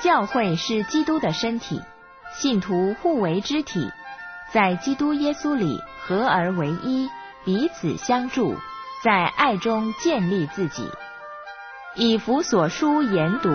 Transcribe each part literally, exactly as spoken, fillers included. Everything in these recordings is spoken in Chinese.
教会是基督的身体，信徒互为肢体，在基督耶稣里合而为一，彼此相助，在爱中建立自己。以弗所书研读。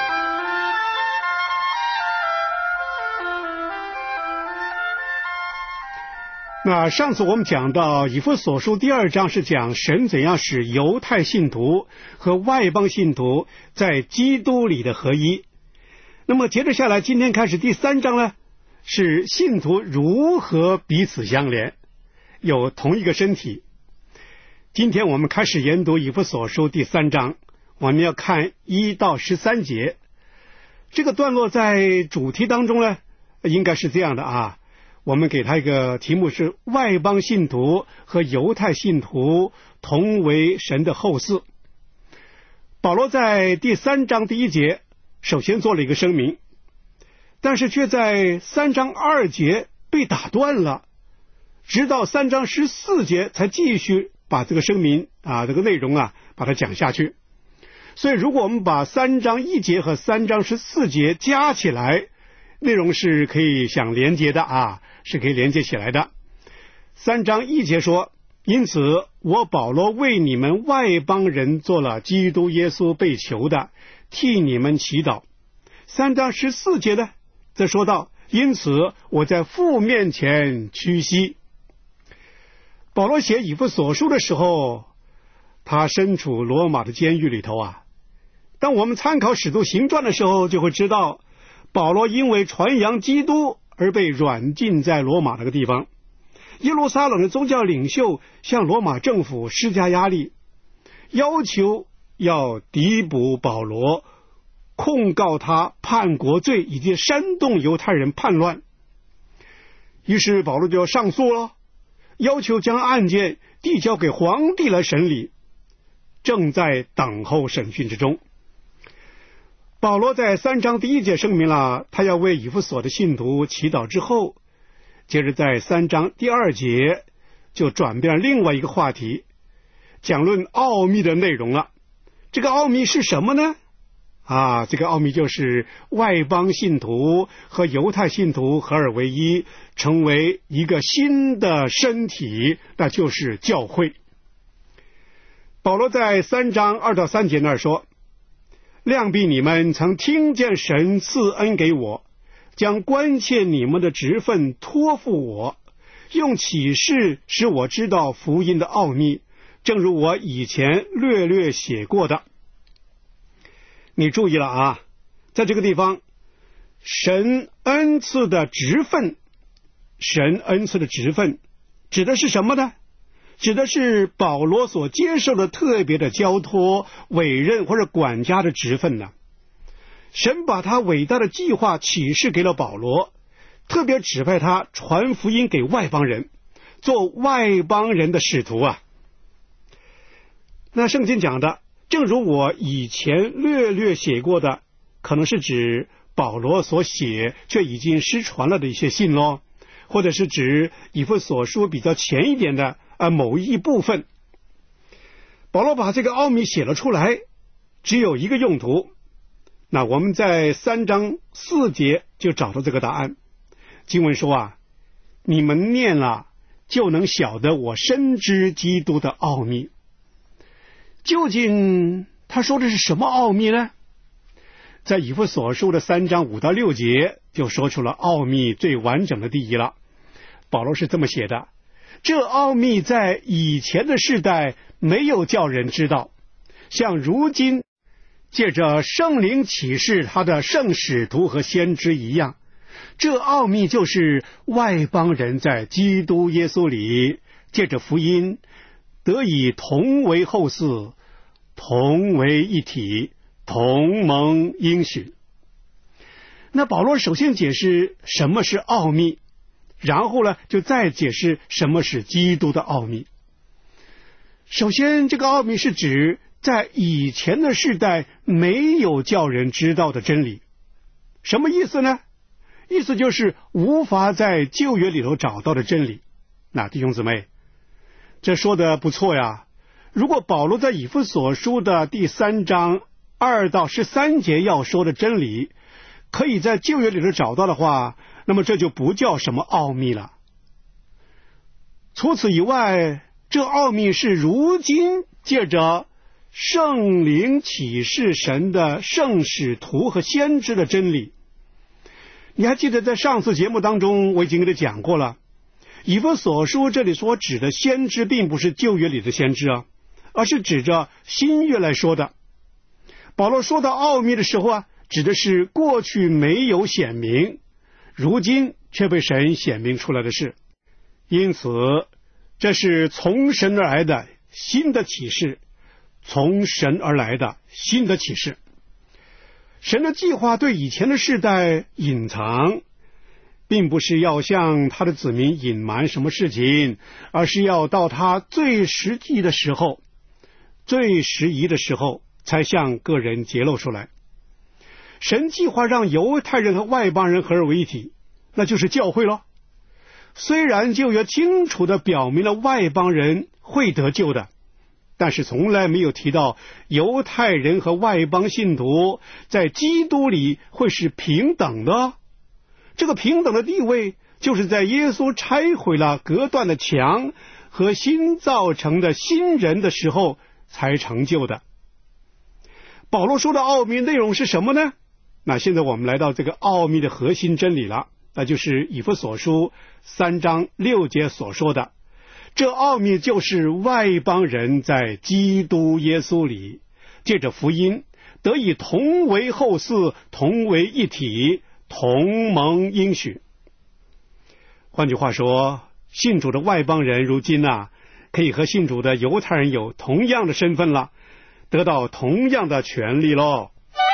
那上次我们讲到以弗所书第二章是讲神怎样使犹太信徒和外邦信徒在基督里的合一。那么接着下来，今天开始第三章呢，是信徒如何彼此相连，有同一个身体。今天我们开始研读以弗所书第三章，我们要看一到十三节。这个段落在主题当中呢，应该是这样的啊。我们给他一个题目是外邦信徒和犹太信徒同为神的后嗣。保罗在第三章第一节首先做了一个声明，但是却在三章二节被打断了，直到三章十四节才继续把这个声明啊这个内容啊把它讲下去。所以如果我们把三章一节和三章十四节加起来，内容是可以想连接的啊，是可以连接起来的。三章一节说，因此我保罗为你们外邦人做了基督耶稣被囚的，替你们祈祷。三章十四节呢，则说到，因此我在父面前屈膝。保罗写以弗所书的时候，他身处罗马的监狱里头啊。当我们参考使徒行传的时候，就会知道保罗因为传扬基督而被软禁在罗马那个地方。耶路撒冷的宗教领袖向罗马政府施加压力，要求要逮捕保罗，控告他叛国罪以及煽动犹太人叛乱。于是保罗就要上诉了，要求将案件递交给皇帝来审理，正在等候审讯之中。保罗在三章第一节声明了他要为以弗所的信徒祈祷之后，接着在三章第二节就转变另外一个话题，讲论奥秘的内容了。这个奥秘是什么呢？啊，这个奥秘就是外邦信徒和犹太信徒合而为一，成为一个新的身体，那就是教会。保罗在三章二到三节那儿说，量必你们曾听见神赐恩给我，将关切你们的职分托付我，用启示使我知道福音的奥秘，正如我以前略略写过的。你注意了啊，在这个地方，神恩赐的职分，神恩赐的职分指的是什么呢？指的是保罗所接受的特别的交托、委任或者管家的职分呢。神把他伟大的计划启示给了保罗，特别指派他传福音给外邦人，做外邦人的使徒啊。那圣经讲的，正如我以前略略写过的，可能是指保罗所写却已经失传了的一些信咯，或者是指以弗所书比较前一点的啊某一部分。保罗把这个奥秘写了出来，只有一个用途。那我们在三章四节就找到这个答案。经文说啊，你们念了就能晓得我深知基督的奥秘。究竟他说的是什么奥秘呢？在以弗所书的三章五到六节就说出了奥秘最完整的定义了。保罗是这么写的，这奥秘在以前的世代没有叫人知道，像如今借着圣灵启示他的圣使徒和先知一样。这奥秘就是外邦人在基督耶稣里借着福音得以同为后嗣，同为一体，同蒙应许。那保罗首先解释什么是奥秘，然后呢就再解释什么是基督的奥秘。首先，这个奥秘是指在以前的世代没有叫人知道的真理。什么意思呢？意思就是无法在旧约里头找到的真理。那弟兄姊妹，这说的不错呀。如果保罗在以弗所书的第三章二到十三节要说的真理， 可以在旧约里头找到的话，那么这就不叫什么奥秘了。除此以外，这奥秘是如今借着圣灵启示神的圣使徒和先知的真理。你还记得在上次节目当中我已经给你讲过了，以弗所书这里所指的先知并不是旧约里的先知啊，而是指着新约来说的。保罗说到奥秘的时候啊，指的是过去没有显明，如今却被神显明出来的事。因此这是从神而来的新的启示，从神而来的新的启示。神的计划对以前的世代隐藏，并不是要向他的子民隐瞒什么事情，而是要到他最实际的时候，最适宜的时候才向个人揭露出来。神计划让犹太人和外邦人合而为一体，那就是教会咯。虽然旧约清楚地表明了外邦人会得救的，但是从来没有提到犹太人和外邦信徒在基督里会是平等的。这个平等的地位，就是在耶稣拆毁了隔断的墙和新造成的新人的时候才成就的。保罗说的奥秘内容是什么呢？那现在我们来到这个奥秘的核心真理了，那就是以弗所书三章六节所说的，这奥秘就是外邦人在基督耶稣里借着福音得以同为后嗣，同为一体，同蒙应许。换句话说，信主的外邦人如今啊，可以和信主的犹太人有同样的身份了，得到同样的权利咯。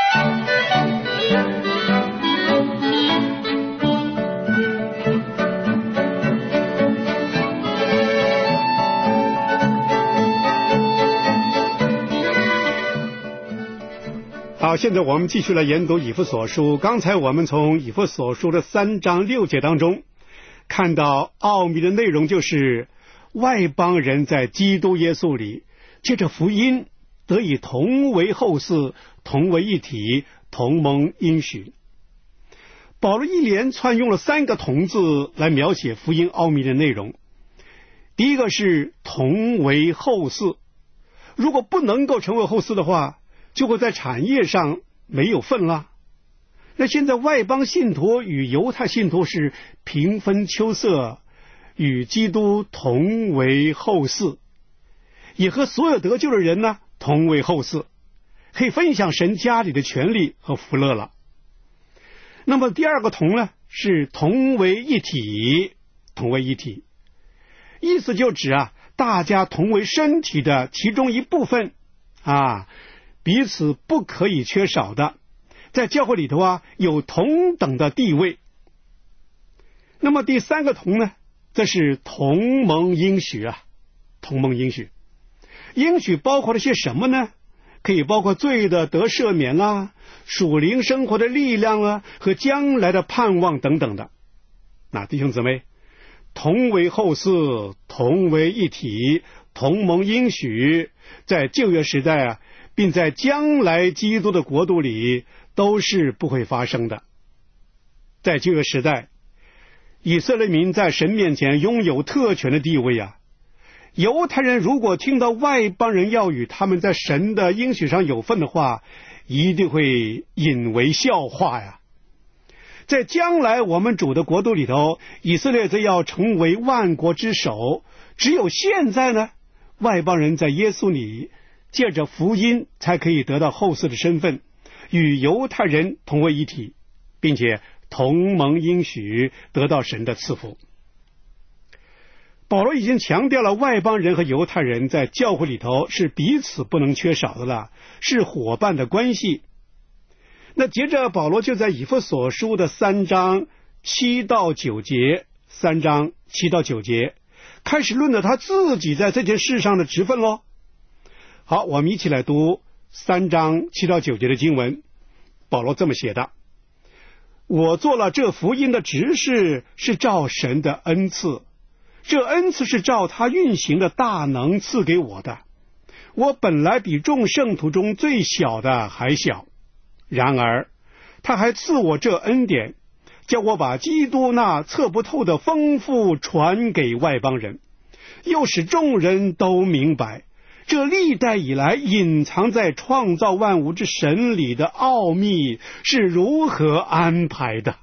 好，现在我们继续来研读以弗所书。刚才我们从以弗所书的三章六节当中看到奥秘的内容，就是外邦人在基督耶稣里借着福音得以同为后嗣，同为一体，同蒙应许。保罗一连串用了三个同字来描写福音奥秘的内容。第一个是同为后嗣，如果不能够成为后嗣的话，就会在产业上没有份了。那现在外邦信徒与犹太信徒是平分秋色，与基督同为后嗣，也和所有得救的人呢同为后嗣，可以分享神家里的权利和福乐了。那么第二个同呢，是同为一体，同为一体，意思就指啊，大家同为身体的其中一部分啊，彼此不可以缺少的，在教会里头啊有同等的地位。那么第三个同呢，这是同蒙应许啊，同蒙应许。应许包括了些什么呢？可以包括罪的得赦免啊，属灵生活的力量啊，和将来的盼望等等的。那弟兄姊妹，同为后嗣，同为一体，同蒙应许，在旧约时代啊，并在将来基督的国度里都是不会发生的。在旧约时代，以色列民在神面前拥有特权的地位啊。犹太人如果听到外邦人要与他们在神的应许上有份的话，一定会引为笑话呀。在将来我们主的国度里头，以色列则要成为万国之首。只有现在呢，外邦人在耶稣里借着福音才可以得到后嗣的身份，与犹太人同为一体，并且同蒙应许，得到神的赐福。保罗已经强调了外邦人和犹太人在教会里头是彼此不能缺少的了，是伙伴的关系。那接着保罗就在以弗所书的三章七到九节，三章七到九节开始论了他自己在这件事上的职分咯。好，我们一起来读三章七到九节的经文。保罗这么写的：我做了这福音的执事，是照神的恩赐，这恩赐是照他运行的大能赐给我的。我本来比众圣徒中最小的还小，然而他还赐我这恩典，叫我把基督那测不透的丰富传给外邦人，又使众人都明白这历代以来隐藏在创造万物之神里的奥秘是如何安排的。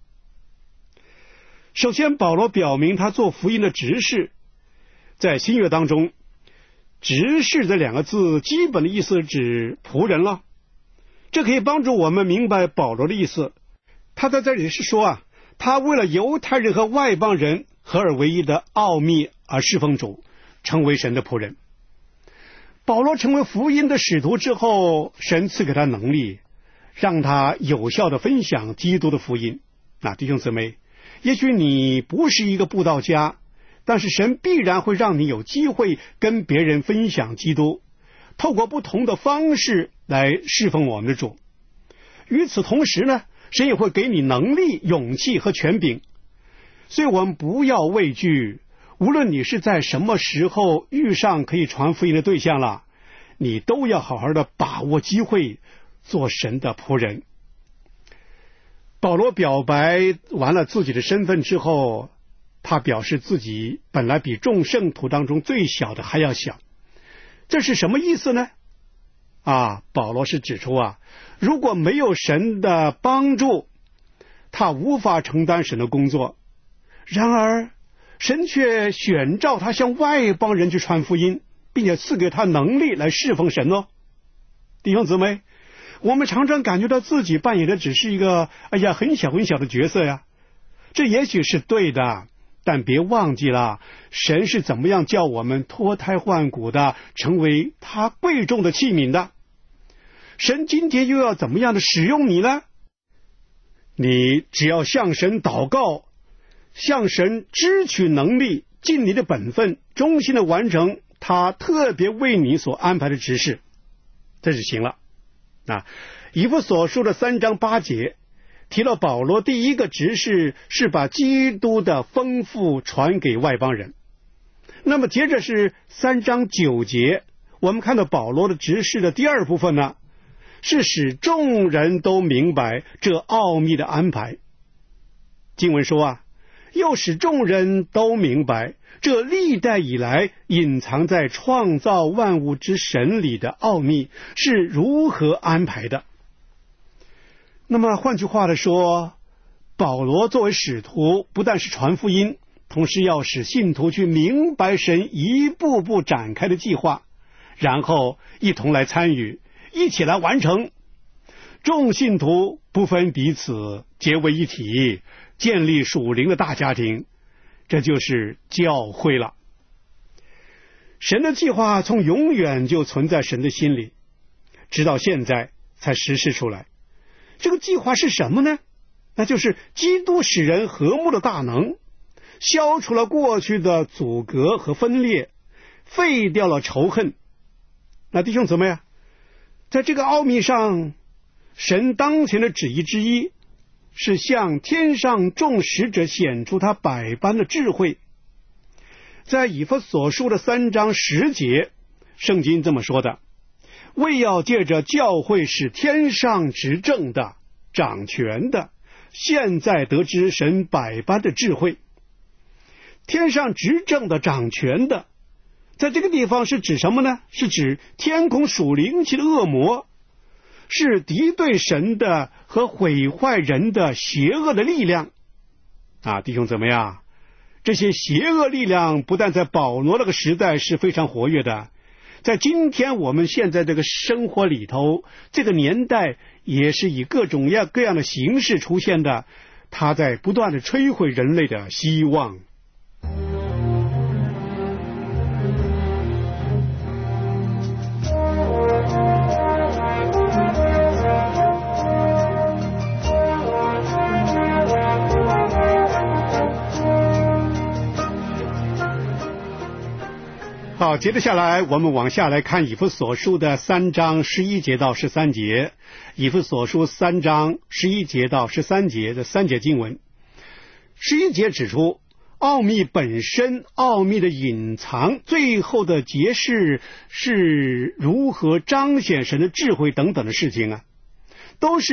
首先，保罗表明他做福音的执事。在新约当中，执事这两个字基本的意思指仆人了，这可以帮助我们明白保罗的意思。他在这里是说啊，他为了犹太人和外邦人合而为一的奥秘而侍奉主，成为神的仆人。保罗成为福音的使徒之后，神赐给他能力，让他有效的分享基督的福音。那弟兄姊妹，也许你不是一个布道家，但是神必然会让你有机会跟别人分享基督，透过不同的方式来侍奉我们的主。与此同时呢，神也会给你能力、勇气和权柄。所以我们不要畏惧，无论你是在什么时候遇上可以传福音的对象了，你都要好好的把握机会，做神的仆人。保罗表白完了自己的身份之后，他表示自己本来比众圣徒当中最小的还要小。这是什么意思呢？啊，保罗是指出啊，如果没有神的帮助，他无法承担神的工作。然而神却选召他向外邦人去传福音，并且赐给他能力来侍奉神哦。弟兄姊妹，我们常常感觉到自己扮演的只是一个哎呀很小很小的角色呀，这也许是对的，但别忘记了神是怎么样叫我们脱胎换骨的成为他贵重的器皿的。神今天又要怎么样的使用你呢？你只要向神祷告，向神支取能力，尽你的本分，忠心的完成他特别为你所安排的职事，这就行了。啊，以弗所书的三章八节提到保罗第一个职事是把基督的丰富传给外邦人。那么接着是三章九节，我们看到保罗的职事的第二部分呢，是使众人都明白这奥秘的安排。经文说啊，又使众人都明白这历代以来隐藏在创造万物之神里的奥秘是如何安排的。那么换句话来说，保罗作为使徒，不但是传福音，同时要使信徒去明白神一步步展开的计划，然后一同来参与，一起来完成。众信徒不分彼此，结为一体，建立属灵的大家庭，这就是教会了。神的计划从永远就存在神的心里，直到现在才实施出来。这个计划是什么呢？那就是基督使人和睦的大能，消除了过去的阻隔和分裂，废掉了仇恨。那弟兄姊妹啊，在这个奥秘上，神当前的旨意之一是向天上众使者显出他百般的智慧。在以弗所书的三章十节，圣经这么说的，为要借着教会使天上执政的、掌权的，现在得知神百般的智慧。天上执政的、掌权的，在这个地方是指什么呢？是指天空属灵气的恶魔，是敌对神的和毁坏人的邪恶的力量啊！弟兄姊妹啊，这些邪恶力量不但在保罗那个时代是非常活跃的，在今天我们现在这个生活里头，这个年代也是以各种样各样的形式出现的，它在不断的摧毁人类的希望。好，接着下来我们往下来看以弗所书的三章十一节到十三节。以弗所书三章十一节到十三节的三节经文。十一节指出奥秘本身、奥秘的隐藏、最后的揭示是如何彰显神的智慧等等的事情啊，都是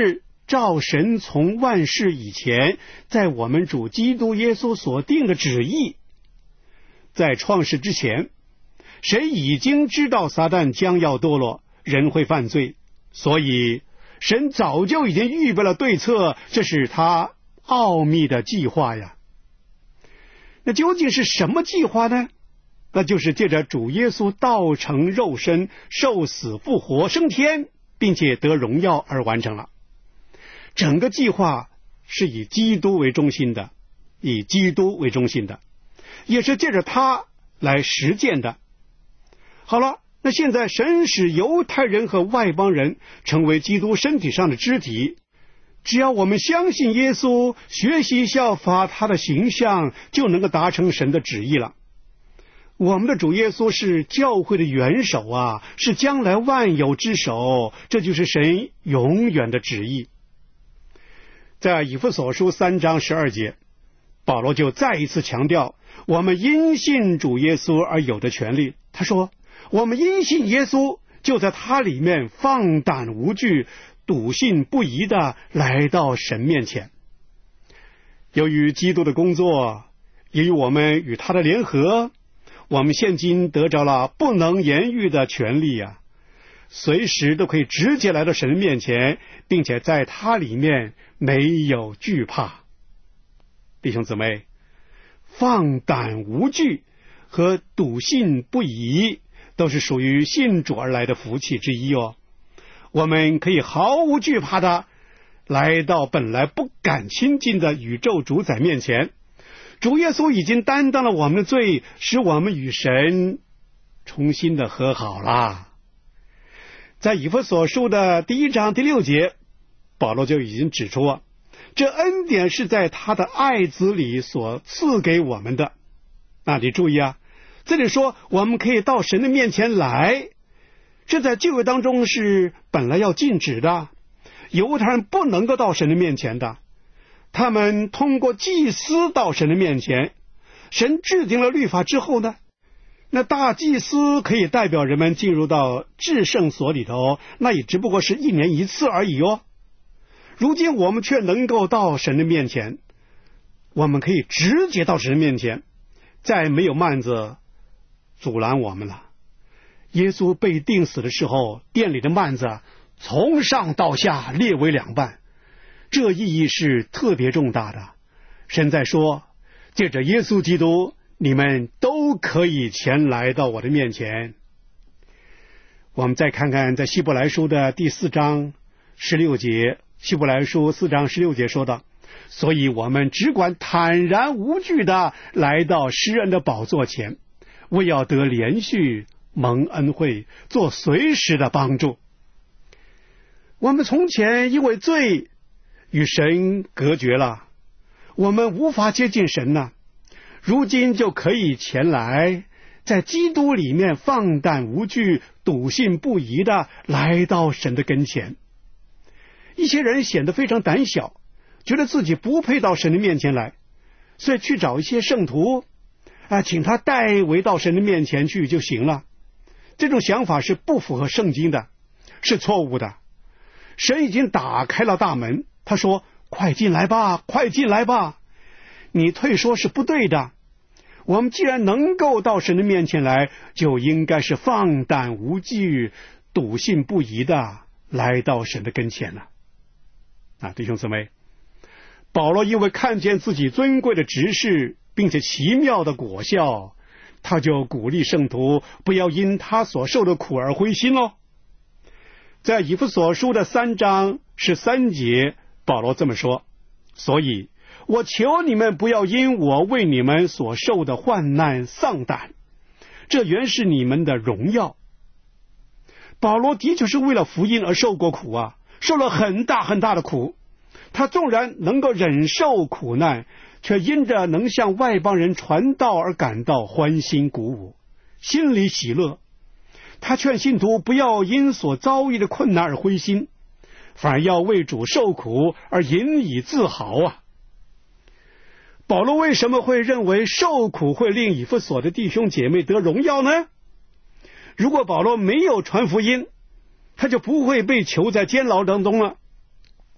照神从万世以前在我们主基督耶稣所定的旨意。在创世之前，神已经知道撒旦将要堕落，人会犯罪，所以神早就已经预备了对策，这是他奥秘的计划呀。那究竟是什么计划呢？那就是借着主耶稣道成肉身，受死复活升天，并且得荣耀而完成了。整个计划是以基督为中心的，以基督为中心的，也是借着他来实践的。好了，那现在神使犹太人和外邦人成为基督身体上的肢体，只要我们相信耶稣，学习效法他的形象，就能够达成神的旨意了。我们的主耶稣是教会的元首啊，是将来万有之首，这就是神永远的旨意。在以弗所书三章十二节，保罗就再一次强调我们因信主耶稣而有的权利。他说，我们因信耶稣，就在他里面放胆无惧，笃信不疑的来到神面前。由于基督的工作，也与我们与他的联合，我们现今得着了不能言喻的权利啊，随时都可以直接来到神面前，并且在他里面没有惧怕。弟兄姊妹，放胆无惧和笃信不疑都是属于信主而来的福气之一哦。我们可以毫无惧怕的来到本来不敢亲近的宇宙主宰面前，主耶稣已经担当了我们的罪，使我们与神重新的和好了。在以弗所书的第一章第六节，保罗就已经指出啊，这恩典是在他的爱子里所赐给我们的。那你注意啊，这里说我们可以到神的面前来，这在旧约当中是本来要禁止的，犹太人不能够到神的面前的，他们通过祭司到神的面前。神制定了律法之后呢，那大祭司可以代表人们进入到至圣所里头，那也只不过是一年一次而已哦。如今我们却能够到神的面前，我们可以直接到神的面前，再没有幔子阻拦我们了。耶稣被钉死的时候，殿里的幔子从上到下裂为两半，这意义是特别重大的。神在说，借着耶稣基督，你们都可以前来到我的面前。我们再看看在希伯来书的第四章十六节，希伯来书四章十六节说道，所以我们只管坦然无惧的来到施恩的宝座前，为要得连续蒙恩惠，做随时的帮助。我们从前因为罪与神隔绝了，我们无法接近神呢，如今就可以前来，在基督里面放胆无惧，笃信不疑的来到神的跟前。一些人显得非常胆小，觉得自己不配到神的面前来，所以去找一些圣徒啊，请他代为到神的面前去就行了。这种想法是不符合圣经的，是错误的。神已经打开了大门，他说快进来吧，快进来吧，你退缩是不对的。我们既然能够到神的面前来，就应该是放胆无惧，笃信不疑的来到神的跟前了。啊，弟兄姊妹，保罗因为看见自己尊贵的职事并且奇妙的果效，他就鼓励圣徒不要因他所受的苦而灰心哦。在以弗所书的三章十三节，保罗这么说，所以我求你们不要因我为你们所受的患难丧胆，这原是你们的荣耀。保罗的确是为了福音而受过苦啊，受了很大很大的苦。他纵然能够忍受苦难，却因着能向外邦人传道而感到欢欣鼓舞，心里喜乐。他劝信徒不要因所遭遇的困难而灰心，反而要为主受苦而引以自豪啊。保罗为什么会认为受苦会令以弗所的弟兄姐妹得荣耀呢？如果保罗没有传福音，他就不会被囚在监牢当中了。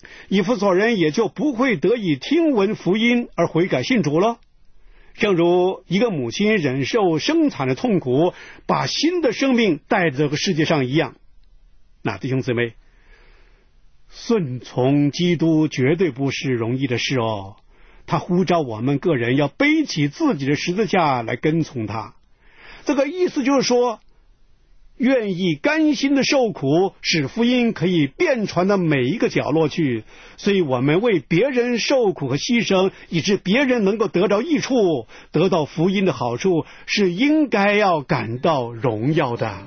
以弗所人也就不会得以听闻福音而悔改信主了。正如一个母亲忍受生产的痛苦，把新的生命带到这个世界上一样。那弟兄姊妹，顺从基督绝对不是容易的事哦。他呼召我们个人要背起自己的十字架来跟从他。这个意思就是说，愿意甘心的受苦，使福音可以遍传到每一个角落去。所以我们为别人受苦和牺牲，以致别人能够得到益处，得到福音的好处，是应该要感到荣耀的。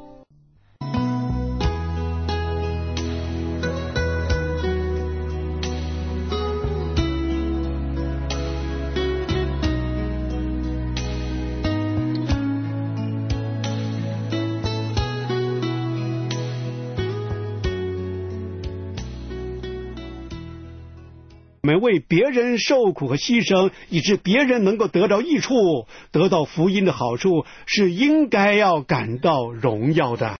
我们为别人受苦和牺牲，以致别人能够得到益处，得到福音的好处，是应该要感到荣耀的。